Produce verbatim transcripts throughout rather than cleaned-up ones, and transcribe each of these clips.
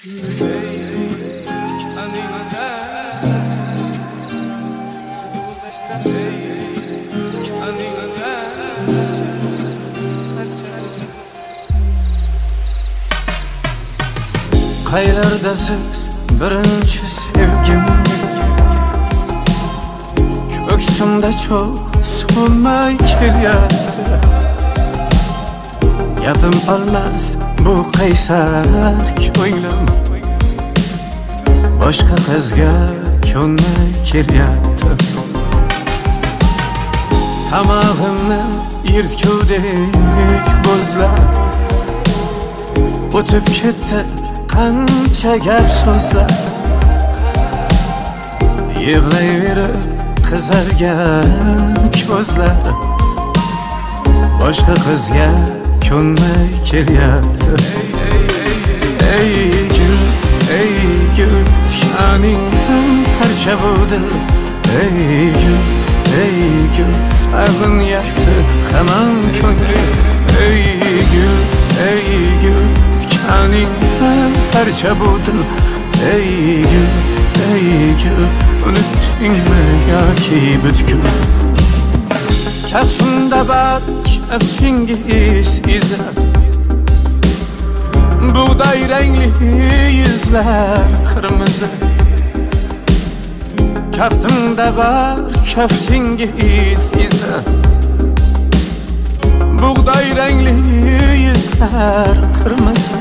Qaylardasiz birinchi sevgim, ko'ksimda çok so'nmay kelyapti. Gapim olmas bu qaysar ko'nglim, boshqa qizga ko'nmay kelyapti. Tamog'imni yirtkudek bo'zlab o'tib ketdi qancha gap so'zlar. Yig'layverib qizargan ko'zlar, boshqa qizga ko'nmay kelyapti. Ey gul, ey gul, tikaningdan parcha bo'ldi. Ey gul, ey gul, sog'inyapti hamon ko'nglim. Ey gul, ey gul, tikaningdan parcha bo'ldi. Ey gul, ey gul, unutdingmi yoki butkul? Kaftimda bak nafsingiz izi, buğday rengli yüzler kırmızı. Kaftimda var kaftingiz izi, buğday rengli yüzler kırmızı.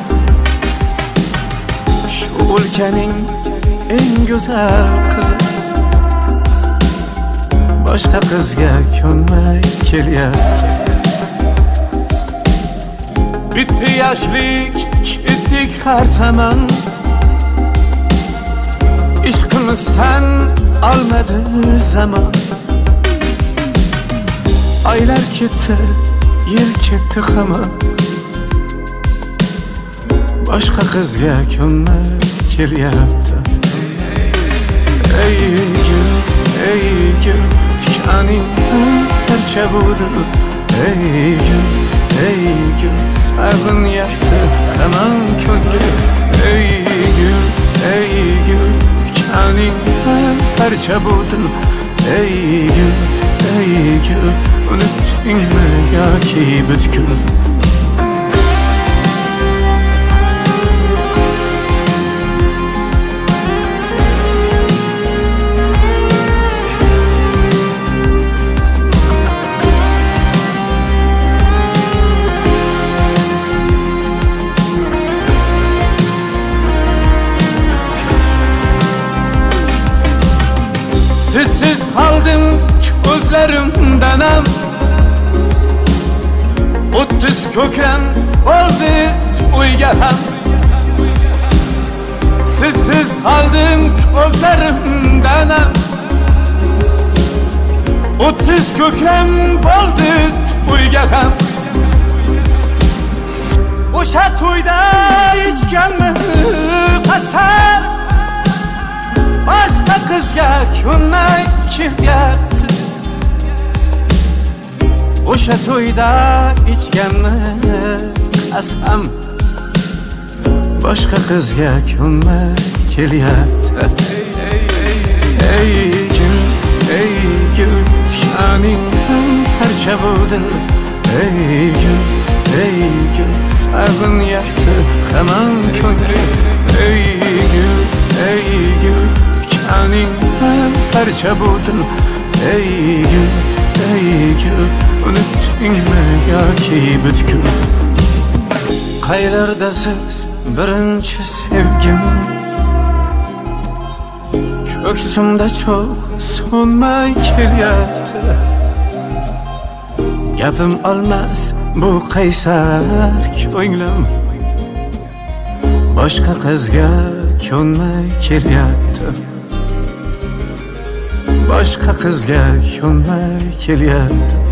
Şu ülkenin en güzel kızı, boshqa qizga ko'nmay kelyapti. Bitti yoshlik, ketdik har zamon. Ishqimizdan olmadi zamon. Oylar ketdi, yil ketdi hamon. Boshqa qizga ko'nmay kelyapti. Ey gul, ey gul, tikaningdan parcha bo'ldi. Ey gul, ey gul, sog'inyapti hamon ko'nglim. Ey gul, ey gul, tikaningdan parcha bo'ldi. Ey gul, ey gul, unutdingmi yoki butkul? Sizsiz kaldım gözlerimden am, o'ttiz ko'kram oldi to'yga ham. Sizsiz kaldım gözlerimden am, o'ttiz ko'kram oldi to'yga ham. O'sha to'yda ichganmi qasam, boshqa qizga ko'nmay kelyapti. O'sha to'yda ichganmi qasam, boshqa qizga ko'nmay kelyapti. Ey gul, ey gul, tikaningdan parcha bo'ldi. Ey gul, ey gul, sog'inyapti hamon ko'nglim. Ey gul, ey gul, tikaningdan parcha bo'ldi. Ey gul, ey gul, unutdingmi yoki butkul? Qaylardasiz birinchi sevgim, ko'ksimda çok so'nmay kelyapti. Gapim olmas bu qaysar ko'nglim, boshqa qizga ko'nmay kelyapti. Boshqa qizga ko'nmay kelyapti.